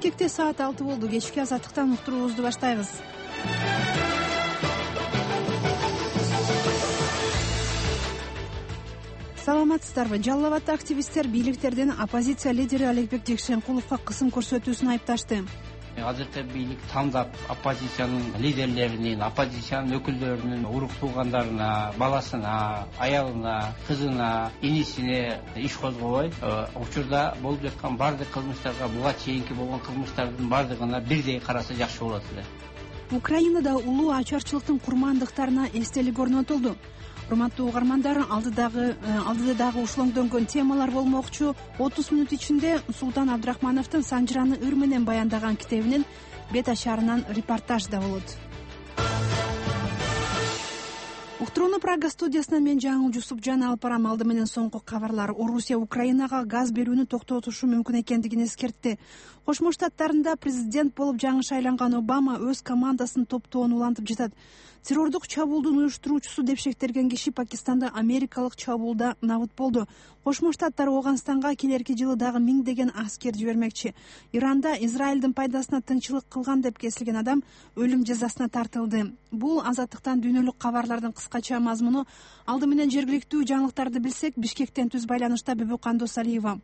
Бишкекте саат 6 болду. Кечки азаттыктан уктуруубузду баштайбыз. Саламатсыздарбы? Жалал абадда активисттер бийликтерден оппозиция лидери Аликбек Жекшенкуловго кысым көрсөтүүсүн айыпташты. Азыркы бийлик тандап оппозициянын лидерлеринин, оппозициянын өкүлдөрүнүн урук туугандарына, баласына, аялына, кызына, инисине иш козгобой, учурда болуп жаткан бардык кылмыштарга, буга чейинки болгон кылмыштардын бардыгына бирдей караса жакшы болот эле. Украинада улуу ачарчылыктын курмандыктарына эстелик орнотулду. Урматтуу угармандар, алдыда дагы ушулоңдөнгөн темалар болмокчу. 30 мүнөт ичинде Султан Абдрахмановдун Санжыраны ыр менен баяндаган китебинин бет ашарынан репортаж да болот. Уктурууну Прага студиясынан мен Жаңыл Жусупжан алып барам. Алды менен соңку кабарлар. Орусия Украинага газ берүүнү токтотушу мүмкүн экендигин эскертти. Кошмо Штаттарында президент болуп жаңы шайланган Обама өз командасын топтоон улантып жатат. Террордук чабуулдун уюштуруучусу деп шектелген киши Пакистанда америкалык чабуулда набыт болду. Кошмо Штаттар Ооганстанга келерки жылы дагы миңдеген аскер жибермекчи. Иранда Израилдин пайдасына тынччылык кылган деп кесилген адам өлүм жазасына тартылды. Бул азаттыктан дүйнөлүк кабарлардын кыскача мазмуну. Алды менен жергиликтүү жаңылыктарды билсек, Бишкектен түз байланышта Бүбү Кандосалиева.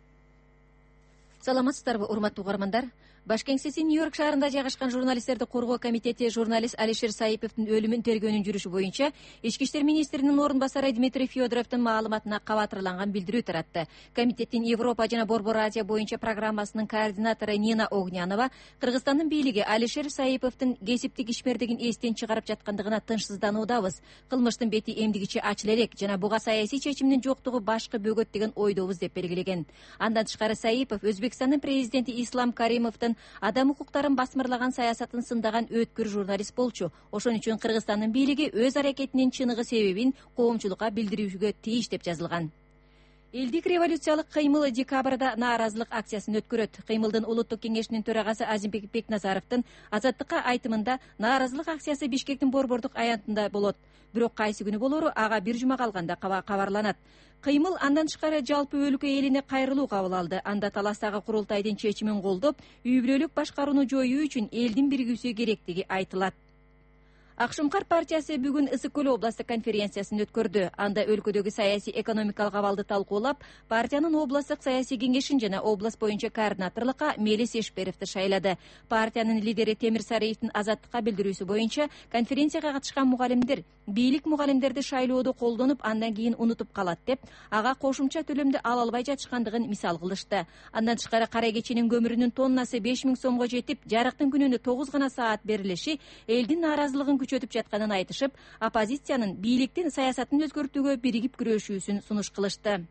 Саламатсыздарбы, урматтуу угармандар? Башкеңсеси Нью-Йорк шаарында жайгашкан журналисттерди коргоо комитети журналист Алишер Саиповдун өлүмүн тергөөнүн жүрүшү боюнча Ички иштер министринин орун басары Дмитрий Федоровдун маалыматына кабатырланган билдирүү таратты. Комитеттин Европа жана Борбор Азия боюнча программасынын координатору Нина Огнянова Кыргызстандын бийлиги Алишер Саиповдун кесиптик ишмердигин эстен чыгарып жаткандыгына тынчсыздануудабыз. Кылмыштын бети эмдигичи ачыла элек жана буга саясий чечимдин жоктугу башкы бөгөт деген ойдобуз деп белгилеген. Андан тышкары Саипов Өзбекстандын президенти Ислам Каримовдун адам укуктарын басмырлаган саясатын сындаган өткүр журналист болчу. Ошон үчүн Кыргызстандын бийлиги өз аракетинин чыныгы себебин коомчулукка билдирүүгө тийиш деп жазылган. Элдик революциялык кыймыл декабрда нааразылык акциясын өткөрөт. Кыймылдын улуттук кеңешинин төрагасы Азимбек Бекназаровдун азаттыкка айтымында нааразылык акциясы Бишкектин борбордук аянтында болот. Бирок кайсы күнү болору ага бир жума калганда кабарланат. Кыймыл андан тышкары жалпы өлкө элине кайрылуу кабыл алды. Анда таластагы курултайдын чечимин колдоп, үй бүлөлүк башкарууну жоюу үчүн элдин биригүүсү керектиги айтылат. Акшумкар партиясы бүгүн Ысык көл областык конференциясын өткөрдү. Анда өлкөдөгү саясий экономикалык абалды талкуулап, партиянын областтык саясий кеңешин жана област боюнча координаторлукка Мелис Эшперовду шайлады. Партиянын лидери Темир Сариевдин азаттыкка билдирүүсү боюнча конференцияга катышкан мугалимдер бийлик мугалимдерди шайлоодо колдонуп, андан кийин унутуп калат деп, ага кошумча төлөмдү ала албай жатышкандыгын мисал кылышты. Андан тышкары кара кечинин көмүрүнүн тоннасы 5000 сомго жетип, жарыктын күнүнө 9 гана саат берилиши элдин нааразылыгын күчөтүп жатканын айтышып, оппозициянын бийликтин саясатын өзгөртүүгө биригип күрөшүүсүн сунуш кылышты.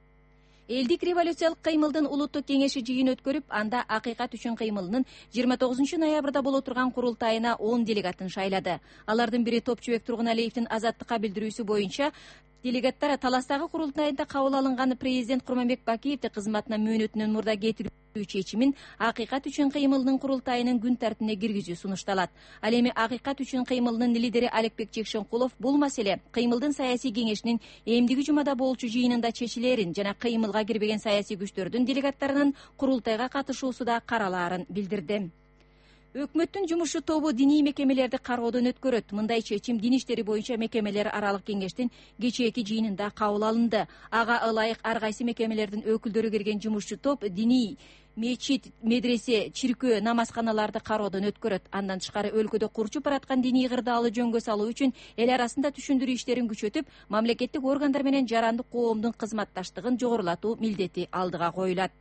Элдик революциялык кыймылдын улуттук кеңеши жыйын өткөрүп, анда Акыйкат үчүн кыймылынын 29 ноябрда боло турган курултайына 10 делегатын шайлады. Алардын бири Топчубек Тургуналиевдин азаттыкка билдирүүсү боюнча делегаттар таластагы курултайда кабыл алынган президент Курманбек Бакиевди кызматына мөөнөтүнөн мурда кетирүү чечимин Акыйкат үчүн кыймылынын курултайынын күн тартибине киргизүү сунушталат. Ал эми Акыйкат үчүн кыймылынын лидери Аликбек Жекшенкулов бул маселе кыймылдын саясий кеңешинин эмдиги жумада болчу жыйынында чечилерин жана кыймылга кирбеген саясий күчтөрдүн делегаттарынын курултайга катышуусу да каралаарын билдирди. Өкмөттүн жумушчу тобу диний мекемелерди кароодон өткөрөт. Мындай чечим дин иштери боюнча мекемелер аралык кеңештин кечээки жыйынында кабыл алынды. Ага ылайык ар кайсы мекемелердин өкүлдөрү кирген жумушчу топ диний мечит, медресе, чиркөө, намазканаларды кароодон өткөрөт. Андан тышкары өлкөдө курчуп бараткан диний кырдаалы жөнгө салуу үчүн эл арасында түшүндүрүү иштерин күчөтүп, мамлекеттик органдар менен жарандык коомдун кызматташтыгын жогорулатуу милдети алдыга коюлат.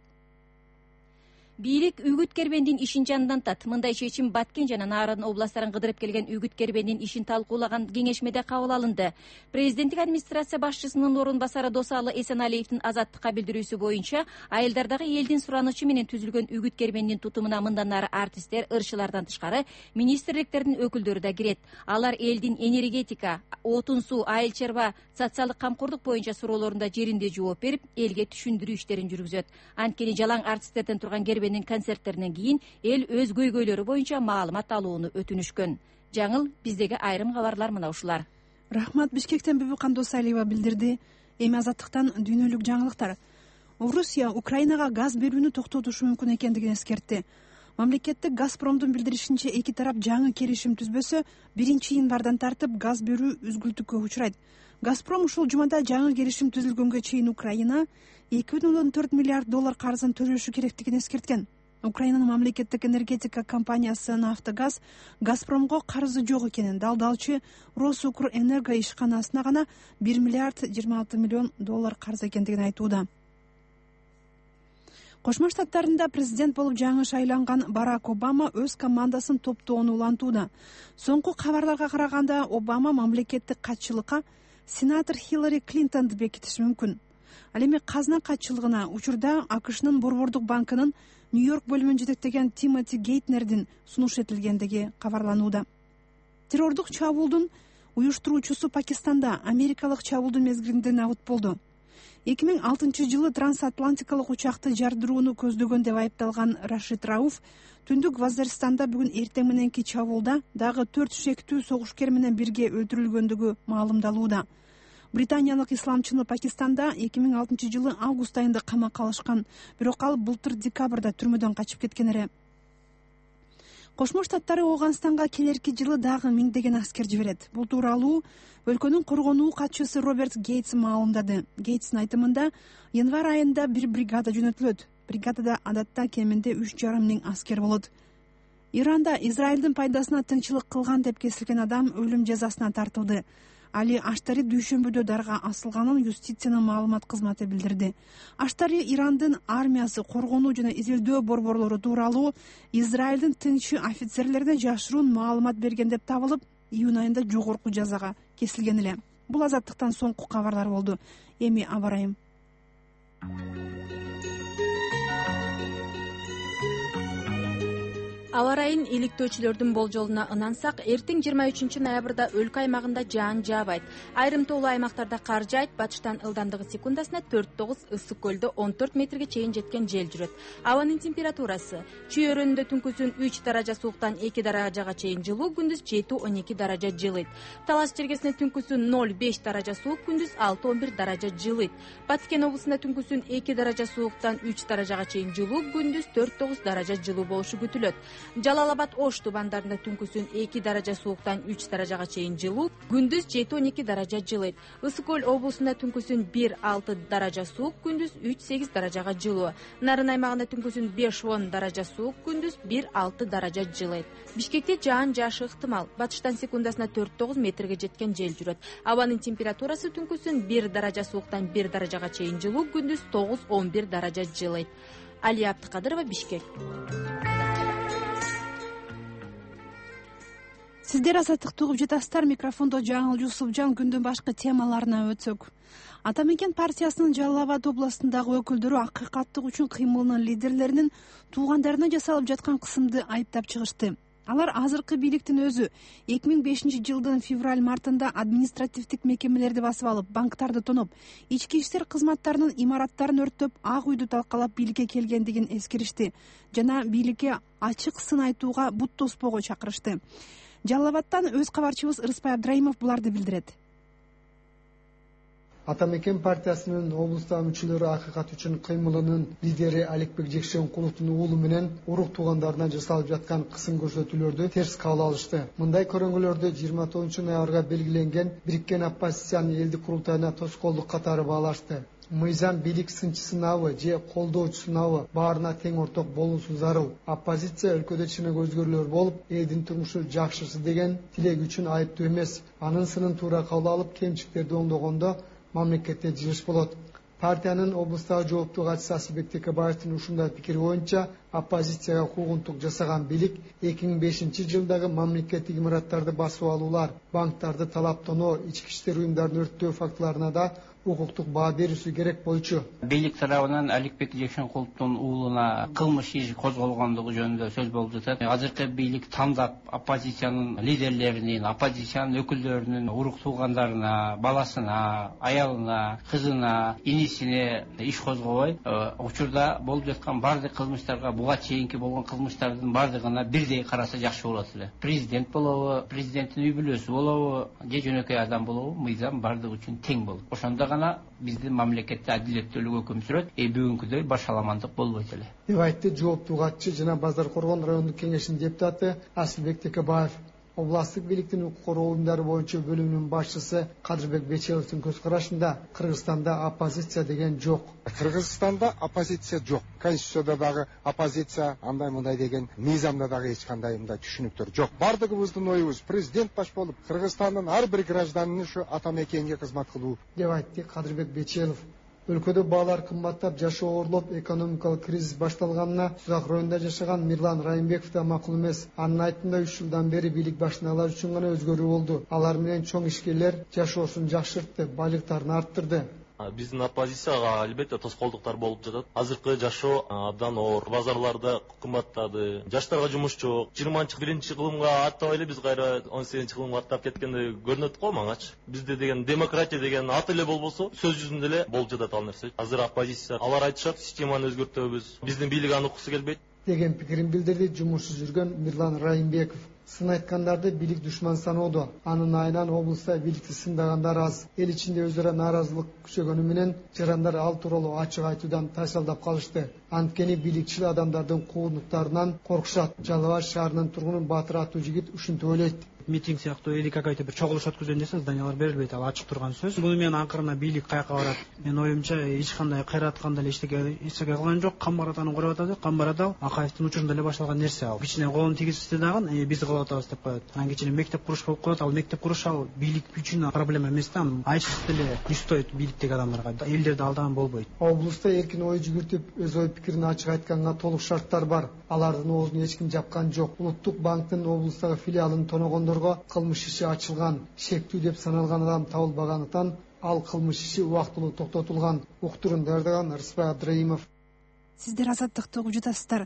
Бийлик Үгүт Кербендин ишин жандантат. Мындай чечим Баткен жана Нарын областтарын кыдырып келген Үгүт Кербендин ишин талкуулаган кеңешмеде кабыл алынды. Президенттик администрация башчысынын орун басары Досалы Эсеналиевдин азаттыкка билдирүүсү боюнча, айылдардагы элдин суранычы менен түзүлгөн Үгүт Кербендин тутумуна мындан ары артисттер, ырчылардан тышкары министрликтердин өкүлдөрү да кирет. Алар элдин энергетика, отун суу, айыл чарба, социалдык камкордук боюнча суроолорунда жеринде жооп берип, элге түшүндүрүү иштерин жүргүзөт. Анткени жалаң артисттерден турган концерттеринен кийин эл өз көйгөйлөрү боюнча маалымат алууну өтүнүшкөн. Жаңыл, биздеги айрым кабарлар мына ушулар. Рахмат, Бишкектен Бүбү Кандосалиева билдирди. Эми азаттыктан дүйнөлүк жаңылыктар. Орусия Украинага газ берүүнү токтотушу мүмкүн экендигин эскертти. Мамлекеттик Газпромдун билдиришинче, эки тарап жаңы келишим түзбөсө 1-январдан тартып газ берүү үзгүлтүккө учурайт. Газпром ушул жумада жаңы келишим түзүлгөнгө чейин Украина $2,4 миллиард карызын төлөшү керектигин эскерткен. Украинанын мамлекеттик энергетика компаниясы «Нафтогаз» Газпромго карызы жок экенин, далдалчы Росукрэнерго ишканасына гана $1,26 миллион карыз экендигин айтууда. Кошмо Штаттарында президент болуп жаңы шайланган Барак Обама өз командасын топтоону улантууда. Соңку кабарларга караганда, Обама мамлекеттик катчылыкка сенатор Хиллари Клинтонду бекитиши мүмкүн. Ал эми казына катчылыгына учурда АКШнын Борбордук банкынын Нью-Йорк бөлүмүн жетектеген Тимоти Гейтнердин сунуш этилгендиги кабарланууда. Террордук чабуулдун уюштуруучусу Пакистанда америкалык чабуулдун мезгилинде набыт болду. 2006-жылы трансатлантикалык учакты жардырууну көздөгөн деп айыпталган Рашид Рауф түндүк Вазиристанда бүгүн эртең мененки чабуулда дагы 4 шектүү согушкер менен бирге өлтүрүлгөндүгү маалымдалууда. Британиялык исламчыны Пакистанда 2006-жылы август айында камакка алышкан, бирок ал былтыр декабрда түрмөдөн качып кеткен эле. Кошмо Штаттары Ооганстанга келерки жылы дагы миңдеген аскер жиберет. Бул тууралуу өлкөнүн коргонуу катчысы Роберт Гейтс маалымдады. Гейтстин айтымында, январь айында бир бригада жөнөтүлөт. Бригадада адатта кеминде 3,5 миң аскер болот. Иранда Израилдин пайдасына тынччылык кылган деп кесилген адам өлүм жазасына тартылды. Али Аштари дүйшөмбүдө дарга асылганын юстициянын маалымат кызматы билдирди. Аштари Ирандын армиясы коргонуу жана изилдөө борборлору тууралуу Израилдин тыңчы офицерлерине жашыруун маалымат берген деп табылып, июнь айында жогорку жазага кесилген эле. Бул азаттыктан соңку кабарлар болду. Эми абарайым. Аба ырайын иликтөөчүлөрдүн болжолуна ынансак, эртең 23 ноябрда өлкө аймагында жаан жаабайт. Айрым тоолуу аймактарда кар жаайт. Батыштан ылдамдыгы секундасына 4-9, ысык көлдө 14 метрге чейин жеткен жел жүрөт. Абанын температурасы Чүй өрөөнүндө түнкүсүн 3 даража сууктан 2 даражага чейин жылуу, күндүз 7-12 даража жылыйт. Талас жергесинде түнкүсүн 0-5 даража суук, күндүз 6-11 даража жылыйт. Баткен облусунда түнкүсүн 2 даража сууктан 3 даражага чейин жылуу, күндүз 4-9 даража жылуу болушу күтүлөт. Жалал-Абад Ош тубандарында түнкүсүн 2 даража сууктан 3 даражага чейин жылуу, күндүз 7-12 даража жылыйт. Ысык көл облусунда түнкүсүн 1-6 даража суук, күндүз 3-8 даражага жылуу. Нарын аймагында түнкүсүн 5-10 даража суук, күндүз 1-6 даража жылыйт. Бишкекте жаан жаашы ыктымал. Батыштан секундасына 4-9 метрге жеткен жел жүрөт. Абанын температурасы түнкүсүн 1 даража сууктан 1 даражага чейин жылуу, күндүз 9-11 даража жылыйт. Алия Абдыкадырова, Бишкек. Сиздер азаттыкты угуп жатасыздар. Микрофондо Жаңыл Жусупжан. Күндүн башкы темаларына өтсөк. Ата Мекен партиясынын Жалал-Абад областындагы өкүлдөрү акыйкаттык үчүн кыймылынын лидерлеринин туугандарына жасалып жаткан кысымды айыптап чыгышты. Алар азыркы бийликтин өзү 2005-жылдын февраль-мартында административдик мекемелерди басып алып, банктарды тоноп, ички иштер кызматтарынын имараттарын өрттөп, Ак үйдү талкалап бийликке келгендигин эскеришти жана бийликке ачык сын айтууга, бут тоспоого чакырышты. Жалал-Абадтан өз кабарчыбыз Ырыспай Абдрайымов буларды билдирет. Ата Мекен партиясынын облустагы мүчөлөрү акыйкат үчүн кыймылынын лидери Аликбек Жекшенкуловдун уулу менен урук туугандарына жасалып жаткан кысым көрсөтүүлөрдү терс кабыл алышты. Мындай көрүнгүлөрдү 29 ноябрга белгиленген Бириккен оппозициянын элдик курултайына тоскоолдук катары баалашты. Мыйзам бийлик сынчысынабы же колдоочусунабы баарына тең орток болуусу зарыл. Оппозиция өлкөдө чыныгы өзгөрүүлөр болуп, элдин турмушу жакшырсы деген тилек үчүн айыптуу эмес. Анын сынын туура кабыл алып, кемчиликтерди оңдогондо мамлекетте жылыш болот. Партиянын облустагы жооптуу катчысы Асылбек Текебаевдин ушундай пикири боюнча, оппозицияга куугунтук жасаган бийлик 2005-жылдагы мамлекеттик имараттарды басып алуулар, банктарды талаптоноо, ички иштер уюмдарын өрттөө фактыларына да укуктук баа берүүсү керек болчу. Бийлик тарабынан Аликбек Жекшенкуловдун уулуна кылмыш иши козголгондугу жөнүндө сөз болуп жатат. Азыркы бийлик тандап оппозициянын лидерлеринин, оппозициянын өкүлдөрүнүн урук туугандарына, баласына, аялына, кызына, инисине иш козгобой, учурда болуп жаткан бардык кылмыштарга, буга чейинки болгон кылмыштардын бардыгына бирдей караса жакшы болот эле. Президент болобу, президенттин үй бүлөсү болобу, же жөнөкөй адам болобу, мыйзам бардыгы үчүн тең болот. Ошондо гана биздин мамлекетте адилеттүүлүк өкүм сүрөт. Бүгүнкүдөй башаламандык болбойт эле. деп айтты жооптуу катчы жана Базар Коргон райондук кеңешинин депутаты Асылбек Текебаев. Областык бийликтин укук коргоо уюмдары боюнча бөлүмүнүн башчысы Кадырбек Бечеловдун көз карашында Кыргызстанда оппозиция деген жок. Кыргызстанда оппозиция жок. Конституцияда дагы оппозиция андай мындай деген мыйзамда дагы эч кандай мындай түшүнүктөр жок. Бардыгыбыздын оюбуз президент баш болуп, Кыргызстандын ар бир гражданины ушу ата мекенге кызмат кылуу деп айтты Кадырбек Бечелов. Өлкөдө баалар кымбаттап, жашоо оорлоп, экономикалык кризис башталганына Сузак районунда жашаган Мирлан Райымбеков да макул эмес. Анын айтымында 3 жылдан бери бийлик башына алар үчүн гана өзгөрүү болду. Алар менен чоң ишкерлер жашоосун жакшыртты, байлыктарын арттырды. Биздин оппозицияга албетте тоскоолдуктар болуп жатат. Азыркы жашоо абдан оор, базарларда кымбаттады, жаштарга жумуш жок. 21 кылымга аттабай эле биз кайра 18 кылымга аттап кеткенде көрүнөт го маңачы. Бизде деген демократия деген аты эле болбосо, сөз жүзүндө эле болуп жатат ал нерсе. Азыр оппозиция алар айтышат, системаны өзгөртөбүз. Биздин бийлик аны уккусу келбейт деген пикирин билдирди жумушсуз жүргөн Мирлан Райымбеков. Сын айткандарды бийлик душман саноодо. Анын айынан облуста бийликти сындагандар аз. Эл ичинде өзара нааразылык күчөгөнү менен жарандар ал тууралуу ачык айтуудан тайсалдап калышты. Анткени бийликчил адамдардын куугунтуктарынан коркушат. Жалал Абад шаарынын тургуну Батыр аттуу жигит ушинтип ойлойт. Митинг сыяктуу или какой-то бир чогулуш өткөзгөн десе зданиялар берилбейт, ал ачык турган сөз. Буну менен акырына бийлик каяка барат? Менин оюмча эч кандай кайратканда эле эчтеке кылган жок. Камбаратаны көрүп атат. Камбарада Акаевдин учурунда эле башталган нерсе ал. Кичине колун тийгизсе дагы биз кылып атабыз деп коет. Анан кичине мектеп куруш болуп коет. Ал мектеп куруш ал бийлик үчүн проблема эмес да. Айчтык деле үстөйт бийликтеги адамдарга. Элдерди алдаган болбойт. Облуста эркин ой жүгүртүп, өз ой пикирин ачык айтканга толук шарттар бар. Алардын оозун эч ким жапкан жок. Улуттук банктын облустагы филиалын тоногондорго кылмыш иши ачылган. Шектүү деп саналган адам табылбагандыктан ал кылмыш иши убактылуу токтотулган. Уктурун даярдаган Рыспай Абдраимов. Сиздер азаттыкты угуп жатасыздар.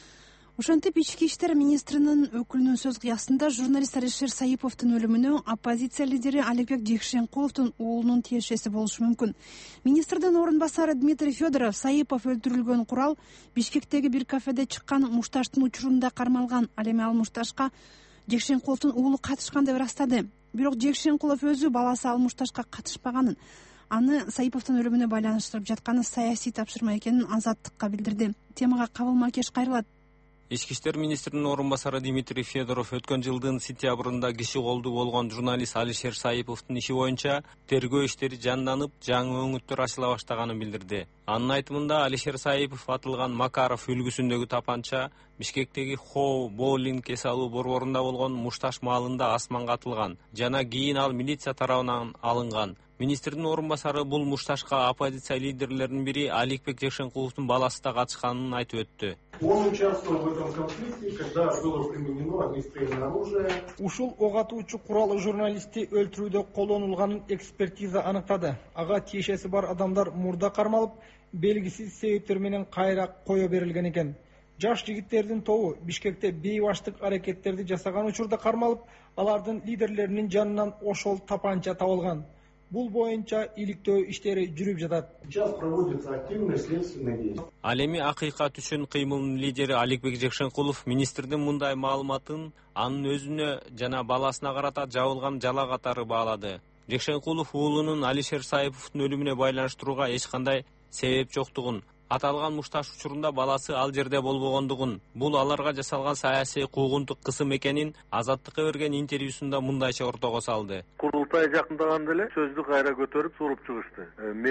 Ошентип ички иштер министринин өкүлүнүн сөз кыясында журналист Алишер Саиповдун өлүмүнө оппозиция лидери Аликбек Жекшенкуловдун уулунун тиешеси болушу мүмкүн. Министрдин орун басары Дмитрий Федоров Саипов өлтүрүлгөн курал Бишкектеги бир кафеде чыккан мушташтын учурунда кармалган. Ал эми ал мушташка Жекшенкуловдун уулу катышкан деп ырастады. Бирок Жекшенкулов өзү баласы ал мушташка катышпаганын, аны Саиповдун өлүмүнө байланыштырып жатканы саясий тапшырма экенин Азаттыкка билдирди. Темага Кабыл Макеш кайрылат. Ички иштер министринин орун басары Дмитрий Федоров өткөн жылдын сентябрында киши колду болгон журналист Алишер Саиповдун иши боюнча тергөө иштери жанданып, жаңы өңүттөр ачыла баштаганын билдирди. Анын айтымында Алишер Саипов атылган Макаров үлгүсүндөгү тапанча Бишкектеги Хоу боулинг эс алуу борборунда болгон мушташ маалында асманга атылган жана кийин ал милиция тарабынан алынган. Министрдин орун басары бул мушташка оппозиция лидерлеринин бири Аликбек Жекшенкуловдун баласы да катышканын айтып өттү. Он участвовал в этом конфликте, когда было применено огнестрельное оружие. Ушул ок атуучу курал журналистти өлтүрүүдө колдонулганын экспертиза аныктады. Ага тиешеси бар адамдар мурда кармалып, белгисиз себептер менен кайра кое берилген экен. Жаш жигиттердин тобу Бишкекте бейбаштык аракеттерди жасаган учурда кармалып, алардын лидерлеринин жанынан ошол тапанча табылган. Бул боюнча иликтөө иштери жүрүп жатат. Сейчас проводится активное следственное действие. Ал эми акыйкат үчүн кыймылдын лидери Аликбек Жекшенкулов министрдин мындай маалыматын анын өзүнө жана баласына карата жабылган жала катары баалады. Жекшенкулов уулунун Алишер Саиповдун өлүмүнө байланыштырууга эч кандай себеп жоктугун, аталган мушташ учурунда баласы ал жерде болбогондугун, бул аларга жасалган саясий куугунтук кысым экенин Азаттыкка берген интервьюсунда мындайча ортого салды. Курултай жакындаганда эле сөздү кайра көтөрүп суруп чыгышты.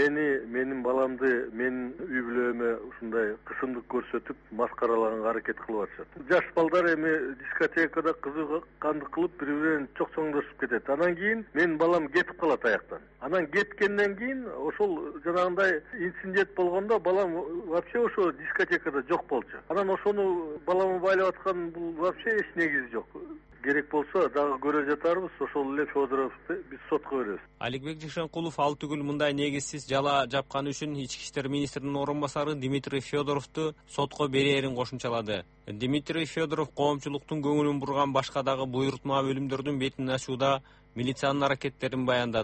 Менин баламды, менин үй бүлөмө ушундай кысымдык көрсөтүп, маскаралаганга аракет кылып атышат. Жаш балдар эми дискотекада кызыкандык кылып бири-бирин чоксоңдошуп кетет. Анан кийин менин балам кетип калат аяктан. Анан кеткенден кийин ошол жанагындай инцидент болгондо балам вообще ошо дискотекада жок болчу. Анан ошону баламы байлап аткан бул вообще эч негизи жок. Керек болсо дагы көрө жатарбыз, ошол эле Федоровду биз сотко беребиз. Аликбек Жекшенкулов ал түгүл мындай негизсиз жала жапканы үчүн ички иштер министринин орун басары Дмитрий Федоровду сотко берерин кошумчалады. Дмитрий Федоров коомчулуктун көңүлүн бурган башка дагы буйрутма бөлүмдөрдүн бетин ачууда милициянын аракеттерин баяндады.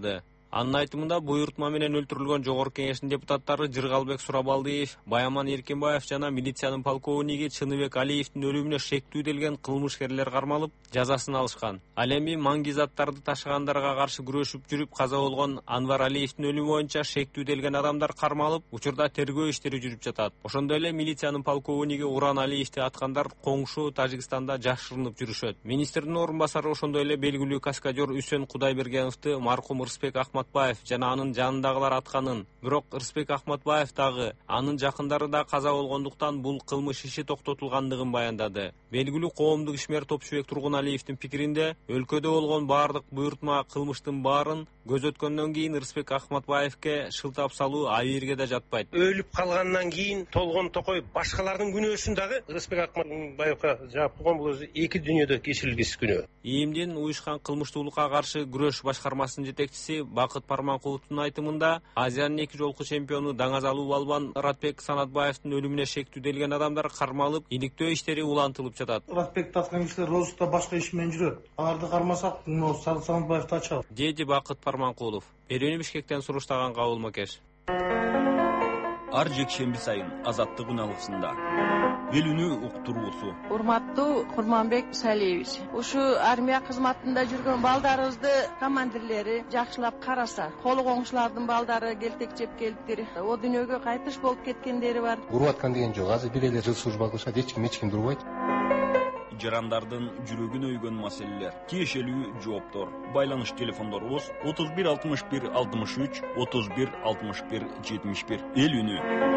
Анын айтымында буйрутма менен өлтүрүлгөн Жогорку Кеңештин депутаттары Жыргалбек Сурабалдиев, Баяман Эркинбаев жана милициянын полковниги Чыныбек Алиевдин өлүмүнө шектүүделген кылмышкерлер кармалып, жазасын алышкан. Ал эми маңги заттарды ташыгандарга каршы күрөшүп жүрүп каза болгон Анвар Алиевдин өлүмү боюнча шектүүделген адамдар кармалып, учурда тергөө иштери жүрүп жатат. Ошондой эле милициянын полковниги Уран Алиевди аткандар коңшу Тажикстанда жашырынып жүрүшөт. Министрдин орун басары ошондой эле белгилүү каскадер Үсен Кудайбергеновду маркум Ырысбек Ахматбаев жана анын жанындагылар атканын, бирок Ырысбек Ахматбаев дагы, анын жакындары да каза болгондуктан бул кылмыш иши токтотулгандыгын баяндады. Белгилүү коомдук ишмер Топчубек Тургуналиевдин пикиринде, өлкөдө болгон баардык буйрутма кылмыштын баарын көз өткөндөн кийин Ырысбек Ахматбаевке шылтап салуу абийирге да жатпайт. Өлүп калгандан кийин толгон токой башкалардын күнөөсүн дагы Ырысбек Ахматбаевка жаап койгон, бул өзү эки дүйнөдө кечирилгис күнөө. ИИМдин уюшкан кылмыштуулукка каршы күрөш башкармасынын жетекчиси Бакыт Парманкуловдун айтымында, Азиянын 2 жолку чемпиону даңазалуу балбан Ратбек Санатбаевдин өлүмүнө шектүүделген адамдар кармалып, иликтөө иштери улантылып жатат. Ратбек таскан кишилер Розуста башка иш менен жүрөт. Аларды кармасак, Санатбаевди ачабыз, деди Бакыт Парманкулов. Берүүнү Бишкектен суруштаган Кабыл Макеш. Ар жекшемби сайын Азаттык үналгысында эл үнү уктуруусу. Урматтуу Курманбек Салиевич, ушу армия кызматында жүргөн балдарыбызды командирлери жакшылап караса, колу коңшулардын балдары келтек-жеп келиптир. О дүйнөгө кайтыш болуп кеткендери бар. Уруп аткан деген жок. Азыр бир эле жыл служба кылышат, эч ким турбайт. Жарандардын жүрөгүн өйгөн маселелер, тиешелүү жооптор. Байланыш телефондорубуз 31 61 63 31 61 71. Эл үнү.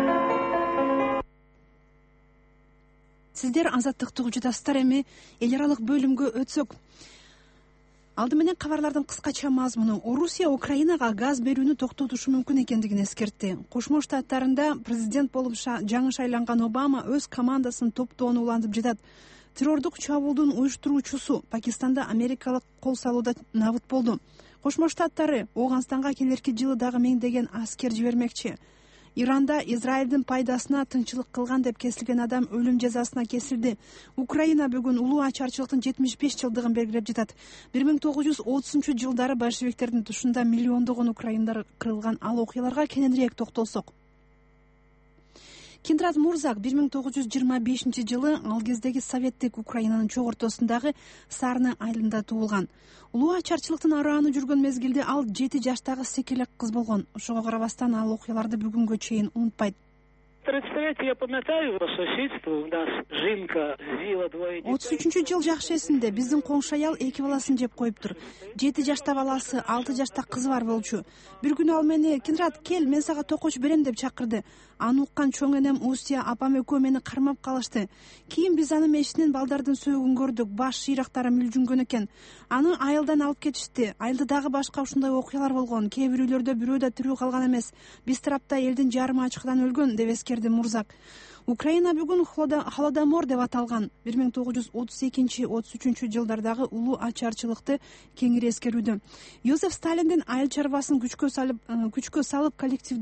Сиздер Азаттыкты угуп жатасыздар. Эми эл аралык бөлүмгө өтсөк. Алды менен кабарлардын кыскача мазмуну: Орусия Украинага газ берүүнү токтотушу мүмкүн экендигин эскертти. Кошмо Штаттарында президент болуп жаңы шайланган Обама өз командасын топтоону улантып жатат. Террордук чабуулдун уюштуруучусу Пакистанда америкалык кол салууда набыт болду. Кошмо Штаттары Ооганстанга келерки жылы дагы миңдеген аскер жибермекчи. Иранда Израилдин пайдасына тынчылык кылган деп кесилген адам өлүм жазасына кесилди. Украина бүгүн улуу ачарчылыктын 75 жылдыгын белгилеп жатат. 1930-жылдары большевиктердин тушунда миллиондогон украиндар кырылган ал окуяларга кененирээк токтолсок. Киндрат Мурзак 1925-жылы ал кездеги советтик Украинанын чок ортосундагы Сарны айылында туулган. Улуу ачарчылыктын арааны жүргөн мезгилде ал 7 жаштагы секелек кыз болгон. Ошого карабастан ал окуяларды бүгүнгө чейин унутпайт. 33-жыл жакшы эсимде. Биздин коңшу аял 2 баласын жеп коюптур. 7 жашта баласы, 6 жашта кызы бар болчу. Бир күнү ал мени: "Киндрат, кел, мен сага токоч берем" деп чакырды. Аны уккан чоң энем Усия апам экөө мени кармап калышты. Кийин биз анын мешинен балдардын сөөгүн көрдүк. Баш шыйрактары мүлжүнгөн экен. Аны айылдан алып кетишти. Айылда дагы башка ушундай окуялар болгон. Кээ бирөөлөрдө бирөө да тирүү калган эмес. Биз тарапта элдин жарымы ачкыдан өлгөн, деп эскерди Мурзак. Украина бүгүн Холодомор деп аталган 1932-33 жылдардагы улуу ачарчылыкты кеңири эскерүүдө. Йозеф Сталиндин айыл чарбасын күчкө салып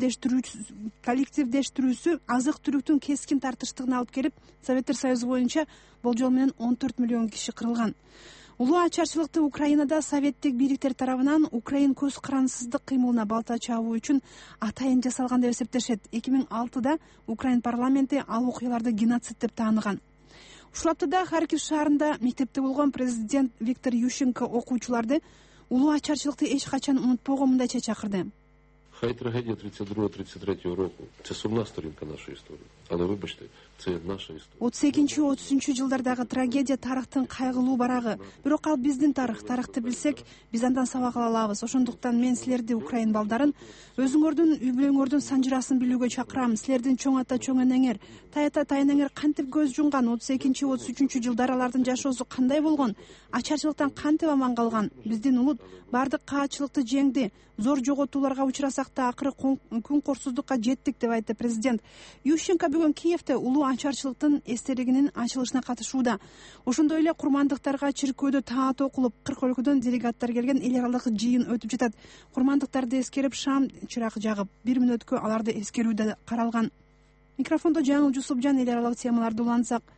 коллективдештирүүсү азык түлүктүн кескин тартыштыгына алып келип, Советтер Союзу боюнча болжол менен 14 миллион киши кырылган. Улуу ачарчылыкты Украинада советтик бийликтер тарабынан Украин көз карансыздык кыймылына балта чабуу үчүн атайын жасалган деп эсептешет. 2006-да Украин парламенти ал окуяларды геноцид деп тааныган. Ушул аптада Харьков шаарында мектепте болгон президент Виктор Ющенко окуучуларды улуу ачарчылыкты эч качан унутпоого мындайча чакырды. Хай трагедія 32-33 року. Це сумна сторінка нашої історії. Але вибачте, це наша історія. 32-33 жылдардагы трагедия тарыхтын кайгылуу барагы. Бирок ал биздин тарых. Тарыхты билсек, биз андан сабак ала алабыз. Ошондуктан мен силерди, Украин балдарын, өзүңөрдүн үй бүлөңөрдүн санжырасын билүүгө чакырам. Силердин чоң ата, чоң энеңер, тайата тайнеңер кантип көз жумган? 32-33 жылдары алардын жашоосу кандай болгон? Ачарчылыктан кантип аман калган? Биздин улут бардык каачылыкты жеңди. Зор жоготууларга учурасак да акыры күн корсуздукка жеттик, деп айтты президент. Ющенко бүгүн Киевде улуу ачарчылыктын эстелигинин ачылышына катышууда. Ошондой эле курмандыктарга чиркөөдө таат окулуп, 40 өлкөдөн делегаттар келген эл аралык жыйын өтүп жатат. Курмандыктарды эскерип, шам чырак жагып, 1 мүнөткө аларды эскерүү да каралган. Микрофондо Жаңыл Жусупжан эл аралык темаларды улантсак.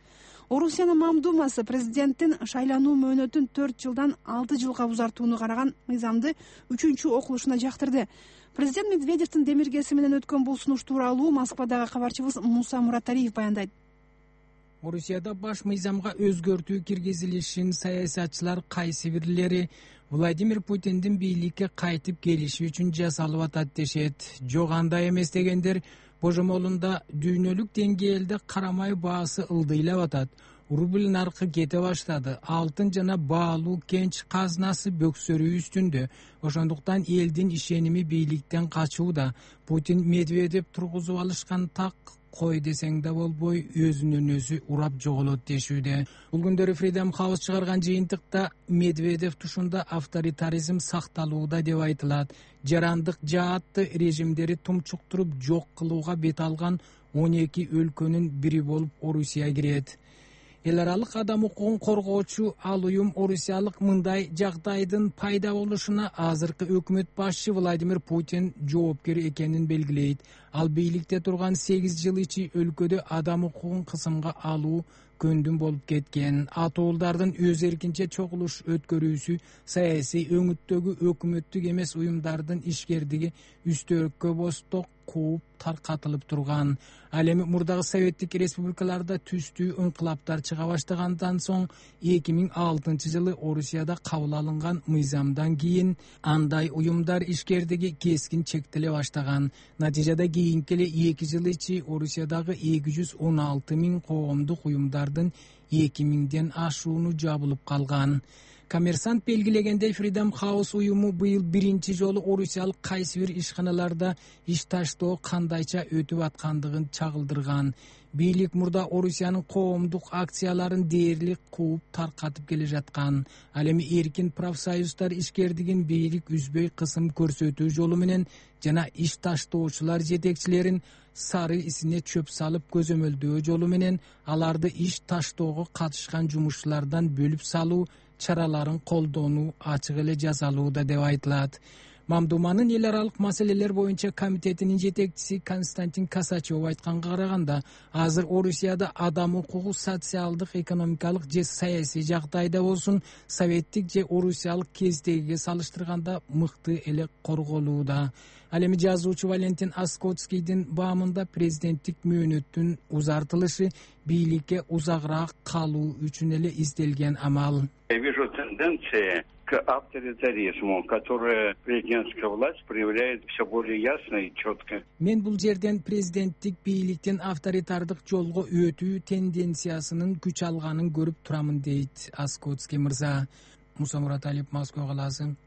Орусиянын Мамдумасы президенттин шайлануу мөөнөтүн 4 жылдан 6 жылга узартууну караган мыйзамды 3-окулушуна жактырды. Президент Медведевдин демиргеси менен өткөн бул сунуш тууралуу Москвадагы кабарчыбыз Муса Мураталиев баяндайт. Орусияда баш мыйзамга өзгөртүү киргизилишин саясатчылар кайсы бирлери Владимир Путиндин бийликке кайтып келиши үчүн жасалып атат дешет. Жок, андай эмес дегендер божомолунда дүйнөлүк деңгээлде карамай баасы ылдыйлап атат. Рубль наркы кете баштады. Алтын жана баалуу кенч казнасы бөксөрүү үстүндө. Ошондуктан элдин ишеними бийликтен качууда. Путин Медведев тургузуп алышкан так кой десең да болбой өзүнөн өзү урап жоголот дешүүдө. Бул күндөрү Freedom House чыгарган жыйынтыкта Медведев тушунда авторитаризм сакталууда деп айтылат. Жарандык жаатты режимдери тумчуктуруп жок кылууга бет алган 12 өлкөнүн бири болуп Орусия кирет. Эл аралык адам укугун коргоочу ал уюм орусиялык мындай жагдайдын пайда болушуна азыркы өкмөт башчы Владимир Путин жоопкер экенин белгилейт. Ал бийликте турган 8 жыл ичи өлкөдө адам укугун кысымга алуу көндүм болуп кеткен. Атуулдардын өз эркинче чогулуш өткөрүүсү саясий өңүттөгү өкмөттүк эмес уюмдардын ишкердиги үстөрөккө босток кууп таркатылып турган. Ал эми мурдагы советтик республикаларда түстүү ыңкылаптар чыга баштагандан соң 2006 жылы Орусияда кабыл алынган мыйзамдан кийин андай уюмдар ишкердиги кескин чектеле баштаган. Натыйжада кийинки эле 2 жыл ичи Орусиядагы 216 000 коомдук уюмдардын 2000ден ашууну жабылып калган. Коммерсант белгилегендей, Freedom House уюму быйыл биринчи жолу орусиялык кайсы бир ишканаларда иш таштоо кандайча өтүп аткандыгын чагылдырган. Бийлик мурда Орусиянын коомдук акцияларын дээрлик кууп таркатып келе жаткан. Ал эми эркин профсоюздар ишкердигин бийлик үзбөй кысым көрсөтүү жолу менен жана иш таштоочулар жетекчилерин сары исине чөп салып көзөмөлдөө жолу менен аларды иш таштоого катышкан жумушчулардан бөлүп салуу чараларын колдонуу ачык эле жазалууда деп айтылат. Мамдуманын эл аралык маселелер боюнча комитетинин жетекчиси Константин Косачев айтканга караганда, азыр Орусияда адам укугу социалдык, экономикалык же саясий жагдайда болсун, советтик же орусиялык кездегиге салыштырганда мыкты эле корголууда. Ал эми жазуучу Валентин Аскотскийдин баамында президенттик мөөнөттүн узартылышы бийликке узагыраак калуу үчүн эле изделген амал. Я вижу тенденции к авторитаризму, которые президентская власть проявляет все более ясно и четко. Мен бул жерден президенттик бийликтин авторитардык жолго өтүү тенденциясынын күч алганын көрүп турамын, дейт Аскотский мырза. Муса Мураталиев, Москва калаасы.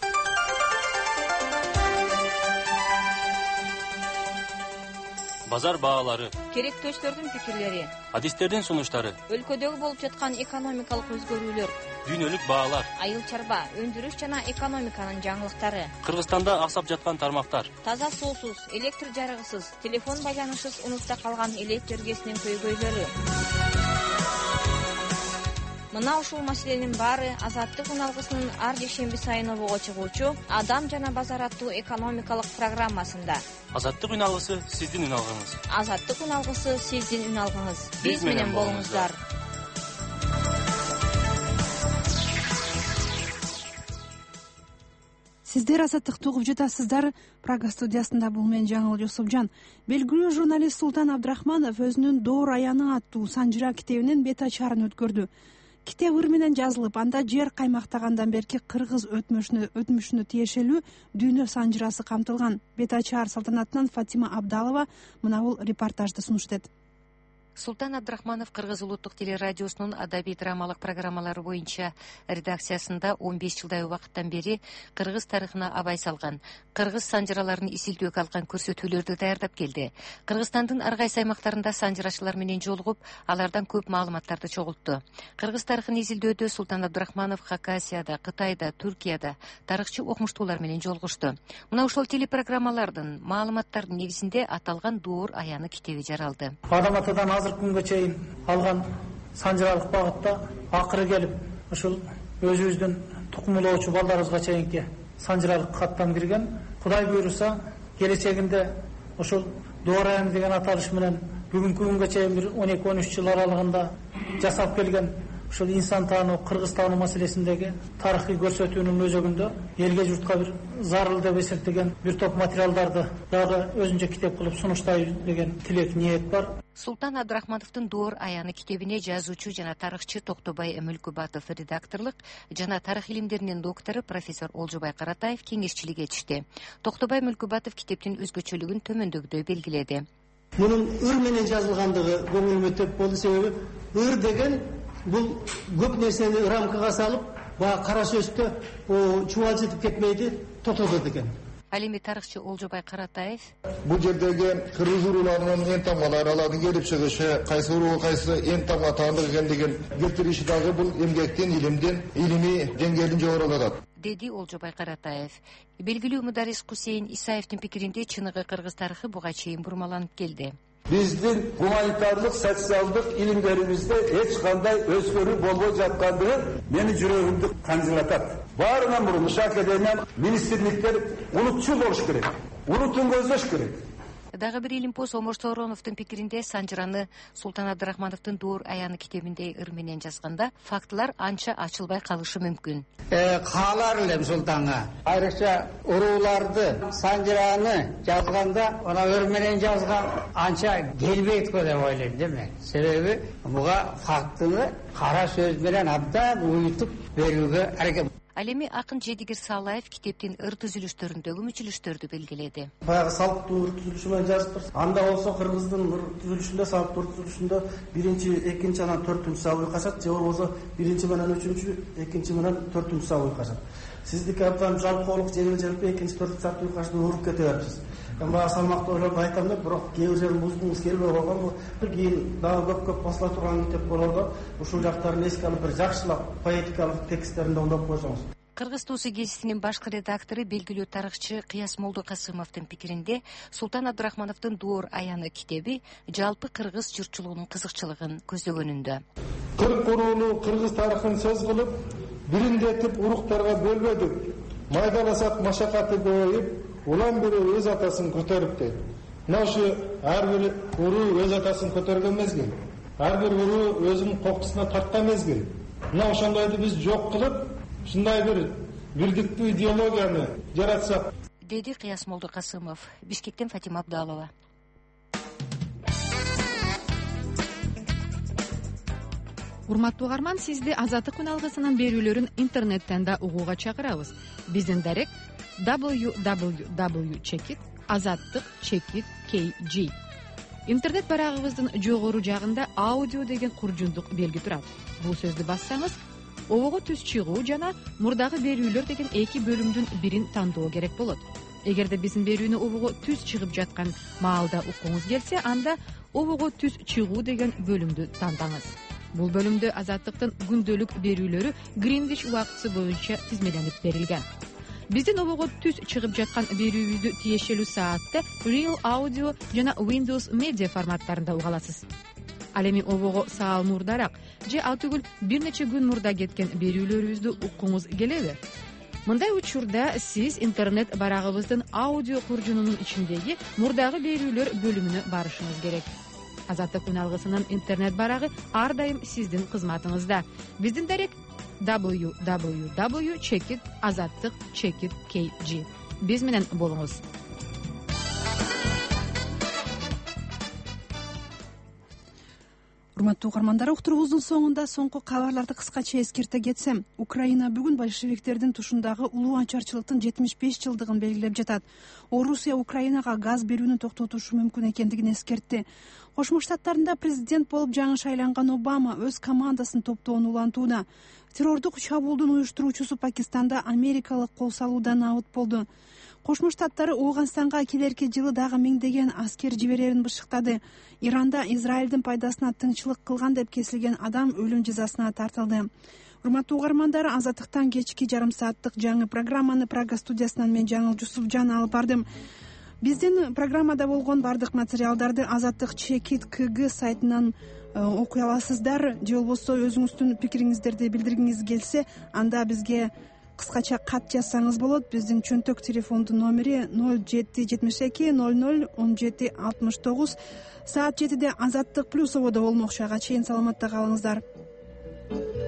Базар баалары, керектөөчтөрдүн пикирлери, адистердин сунуштары, өлкөдөгү болуп жаткан экономикалык өзгөрүүлөр, дүйнөлүк баалар, айыл чарба, өндүрүш жана экономиканын жаңылыктары, Кыргызстанда аксап жаткан тармактар, таза суусуз, электр жарыгысыз, телефон байланышсыз унутта калган электр эргесинин көйгөйлөрү. Мына ушул маселенин баары Азаттык үналгысынын ар дүйшөмбү сайын обого чыгуучу Адам жана базар аттуу экономикалык программасында. Азаттык үналгысы сиздин үналгыңыз. Азаттык үналгысы сиздин үналгыңыз. Биз менен болуңуздар. Сиздер Азаттыкты угуп жатасыздар. Прага студиясында бул мен Жаңыл Жусупжан. Белгилүү журналист Султан Абдрахманов өзүнүн Доор аяны аттуу санжыра китебинин бет ачарын өткөрдү. Китеп ыр менен жазылып, анда жер каймактагандан берки кыргыз өтмүшүнө тиешелүү дүйнө санжырасы камтылган. Бет ачар салтанатынан Фатима Абдалова мына бул репортажды сунуштайт. Султан Абдрахманов Кыргыз улуттук телерадиосунун адабий драмалык программалары боюнча редакциясында 15 жылдай убакыттан бери кыргыз тарыхына абай салган, кыргыз санжыраларын изилдөөгө алган көрсөтүүлөрдү даярдап келди. Кыргызстандын ар кайсы аймактарында санжырачылар менен жолугуп, алардан көп маалыматтарды чогултту. Кыргыз тарыхын изилдөөдө Султан Абдрахманов Хакасияда, Кытайда, Түркияда тарыхчы окумуштуулар менен жолугушту. Мына ушул телепрограммалардын маалыматтардын негизинде аталган Доор аяны китеби жаралды. Азыр күнгө чейин алган санжыралык багытта акыры келип ушул өзүбүздүн тукумулоочу балдарыбызга чейинки санжыралык каттан кирген. Кудай буйруса келечегинде ушул Доор аяны деген аталыш менен бүгүнкү күнгө чейин бир 12-13 жыл аралыгында жасап келген ушул инсан таануу, кыргыз таануу маселесиндеги тарыхый көрсөтүүнүн өзөгүндө элге журтка бир зарыл деп эсептеген бир топ материалдарды дагы өзүнчө китеп кылып сунуштайбы деген тилек ниет бар. Султан Абдрахмановдун Доор аяны китебине жазуучу жана тарыхчы Токтобай Мүлкүбатов редакторлук жана тарых илимдеринин доктору профессор Олжобай Каратаев кеңешчилик этишти. Токтобай Мүлкүбатов китептин өзгөчөлүгүн төмөндөгүдөй белгиледи. Мунун ыр менен жазылгандыгы көңүлүмө төп болду, себеби ыр деген бул көп нерсени рамкага салып, баягы кара сөздө чубалчытып кетмейди, тотоду деген. Ал эми тарыхчы Олжобай Каратаев бул жердеги кыргыз урууларынын эң тамгалы аралардын келип чыгышы, кайсы уруу кайсы эң тамга таандык экендигин келтириши дагы бул эмгектин, илимдин, илимий деңгээлин жогорулатат, деди Олжобай Каратаев. Белгилүү мударрис Кусейин Исаевдин пикиринде чыныгы кыргыз тарыхы буга чейин бурмаланып келди. Биздин гуманитардык, социалдык илимдерибизде эч кандай өзгөрүү болбой жаткандыгы мени жүрөгүмдү канжылатат. Баарынан мурун академия, министрликтер улутчул болуш керек, улутун көздөш керек. Дагы бир илимпоз Омур Соороновдун пикиринде Санжыраны Султан Абдрахмановдун Доор аяны китебиндей ыр менен жазганда фактылар анча ачылбай калышы мүмкүн. Каалар элем султанга. Айрыкча урууларды, Санжыраны жазганда ана ыр менен жазган анча келбейт го деп ойлойм да мен. Себеби буга фактыны кара сөз менен абдан уютуп берүүгө аракет. Ал эми акын Жедигер Салаев китептин ыр түзүлүштөрүндөгү мүчүлүштөрдү белгиледи. Баягы салыктуу ыр түзүлүшү менен жазып тур. Анда болсо кыргыздын ыр түзүлүшүндө, салыктуу ыр түзүлүшүндө 1-2 анан 4-саб уйкашат, же болбосо 1 менен 3, 2 менен 4-саб уйкашат. Сиздики абдан жалпоолук жеңил желпи 2-4-саб уйкашты уруп кете берипсиз. Баягы салмактуу ойлорду айтам деп, бирок кээ бир жерин буздуңуз келбей калган, бир кийин дагы көп басыла турган китеп болорду. Ушул жактарын эске алып бир жакшылап поэтикалык тексттеринде оңдоп койсоңуз. Кыргыз туусу гезитинин башкы редактору белгилүү тарыхчы Кыяс Молдокасымовдун пикиринде Султан Абдрахмановдун Доор аяны китеби жалпы кыргыз журтчулугунун кызыкчылыгын көздөгөнүндө. Кырк урууну кыргыз тарыхын сөз кылып, бириндетип уруктарга бөлбөдүк. Майдаласак машакаты көбөйүп, улам бирөө өз атасын көтөрүптү. Мына ушу ар бир уруу өз атасын көтөргөн мезгил. Ар бир уруу өзүнүн коктусуна тарткан мезгил. Мына ошондойду биз жок кылып, ушундай бир бирдиктүү идеологияны жаратсак, деди Кыяс Молдокасымов. Бишкектен Фатима Абдалова. Урматтуу угарман, сизди Азаттык күн алгысынын берүүлөрүн интернеттен да угууга чакырабыз. Биздин дарек www.azattik.kg. Интернет барагыбыздын жогору жагында аудио деген куржундук белги турат. Бул сөздү бассаңыз, обого түз чыгуу жана мурдагы берүүлөр деген эки бөлүмдүн бирин тандоо керек болот. Эгерде биздин берүүнү обого түз чыгып жаткан маалда уккуңуз келсе, анда обого түз чыгуу деген бөлүмдү тандаңыз. Бул бөлүмдө Азаттыктын күндөлүк берүүлөрү Гринвич убактысы боюнча тизмеленип берилген. Биздин обого түз чыгып жаткан берүүбүздү тиешелүү саатта Real Audio жана Windows Media форматтарында уга аласыз. Ал эми обого саал мурдараак же ал түгүл бир нече күн мурда кеткен берүүлөрүбүздү уккуңуз келеби? Мындай учурда сиз интернет барагыбыздын аудио куржунунун ичиндеги мурдагы берүүлөр бөлүмүнө барышыңыз керек. Азаттык күн алгысынын интернет барагы ар дайым сиздин кызматыңызда. Биздин дарек www.azattik.kg. Биз менен болуңуз. Урматтуу угармандар, уктуруубуздун соңунда соңку кабарларды кыскача эскерте кетсем, Украина бүгүн большевиктердин тушундагы улуу анчарчылыктын 75 жылдыгын белгилеп жатат. Орусия Украинага газ берүүнү токтотушу мүмкүн экендигин эскертти. Кошмо Штаттарында президент болуп жаңы шайланган Обама өз командасын топтоон улантууда. Террордук чабуулдун уюштуруучусу Пакистанда америкалык кол салуудан абыт болду. Кошмо Штаттары Ооганстанга келерки жылы дагы миңдеген аскер жиберерин бышыктады. Иранда Израилдин пайдасына тынччылык кылган деп кесилген адам өлүм жазасына тартылды. Урматтуу угармандар, Азаттыктан кечки жарым сааттык жаңы программаны Прага студиясынан мен Жаңыл Жусупжан алып бардым. Биздин программада болгон бардык материалдарды Азаттык Чекит КГ сайтынан окуй аласыздар. Же болбосо өзүңүздүн пикириңиздерди билдиргиңиз келсе, анда бизге кыскача кат жазсаңыз болот. Биздин чөнтөк телефондун номери 0772 00 17 69. Саат 7-де Азаттык плюс ободо болмокчу. Ага чейин саламатта калыңыздар.